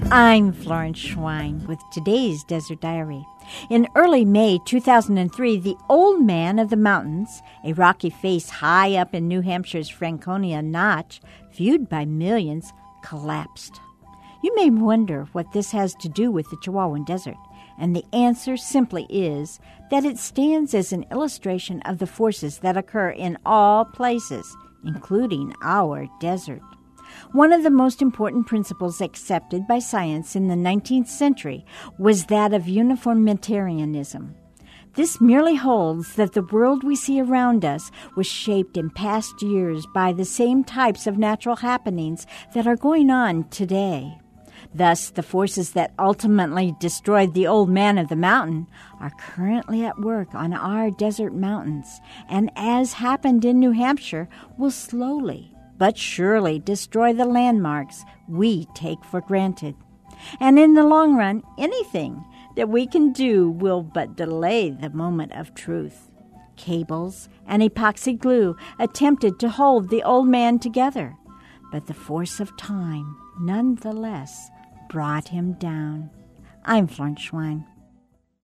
I'm Florence Schwein with today's Desert Diary. In early May 2003, the Old Man of the Mountains, a rocky face high up in New Hampshire's Franconia Notch, viewed by millions, collapsed. You may wonder what this has to do with the Chihuahuan Desert, and the answer simply is that it stands as an illustration of the forces that occur in all places, including our desert. One of the most important principles accepted by science in the 19th century was that of uniformitarianism. This merely holds that the world we see around us was shaped in past years by the same types of natural happenings that are going on today. Thus, the forces that ultimately destroyed the Old Man of the Mountain are currently at work on our desert mountains, and as happened in New Hampshire, will slowly but surely destroy the landmarks we take for granted. And in the long run, anything that we can do will but delay the moment of truth. Cables and epoxy glue attempted to hold the Old Man together, but the force of time nonetheless brought him down. I'm Florence Schwein.